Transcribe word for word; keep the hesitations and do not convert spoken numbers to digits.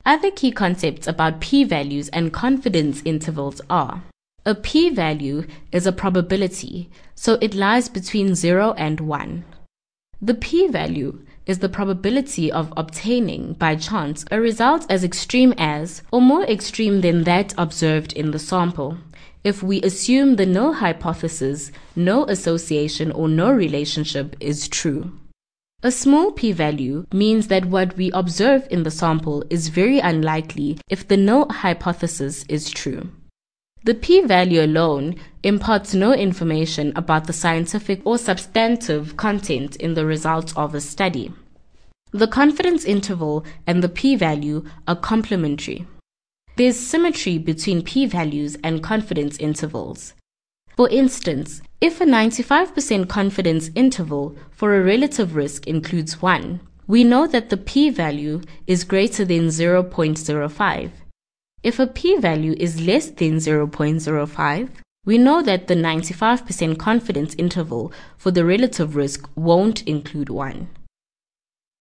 Other key concepts about p-values and confidence intervals are: a p-value is a probability, so it lies between zero and one. The p-value is the probability of obtaining, by chance, a result as extreme as or more extreme than that observed in the sample, if we assume the null hypothesis, no association or no relationship is true. A small p-value means that what we observe in the sample is very unlikely if the null hypothesis is true. The p-value alone imparts no information about the scientific or substantive content in the results of a study. The confidence interval and the p-value are complementary. There's symmetry between p-values and confidence intervals. For instance, if a ninety-five percent confidence interval for a relative risk includes one, we know that the p-value is greater than zero point zero five. If a p-value is less than zero point zero five, we know that the ninety-five percent confidence interval for the relative risk won't include one.